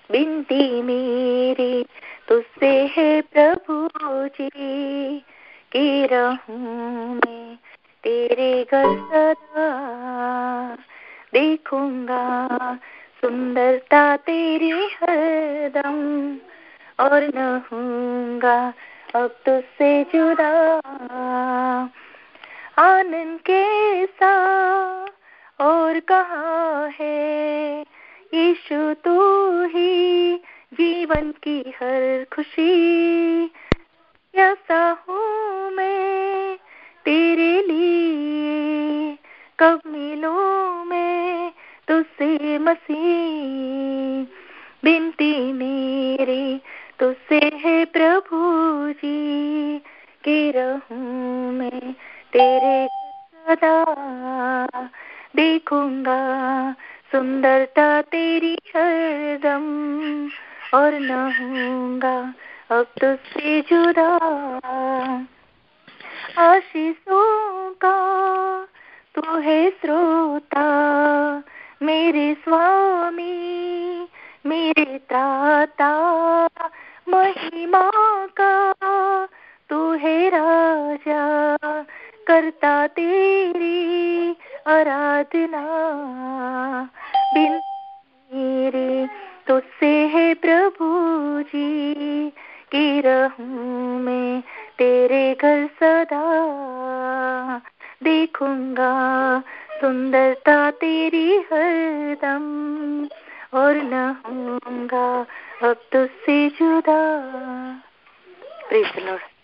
बिनती मेरी तुझसे है प्रभु जी कि रहूं मैं तेरे घर सदा, देखूंगा सुंदरता तेरी हरदम और न होऊंगा अब तुझसे जुदा। आनंद के साथ और कहाँ है यीशु, तू ही जीवन की हर खुशी। कैसा हूँ मैं तेरे लिए, कब मिलूं मैं तुझसे मसीह। बिनती मेरी तुझसे है प्रभु जी कि रहूं मैं तेरे सदा, देखूंगा सुंदरता तेरी हरदम और न होऊंगा अब तुझसे जुदा। आशीषों का तू है स्रोता, मेरे स्वामी मेरे त्राता। महिमा का तू है राजा, करता तेरी आराधना। बिन मेरे तुझसे है प्रभु जी कि रहूं मैं तेरे घर सदा, देखूंगा सुंदरता तेरी हरदम और न होऊंगा अब तुझसे जुदा। Praise the Lord.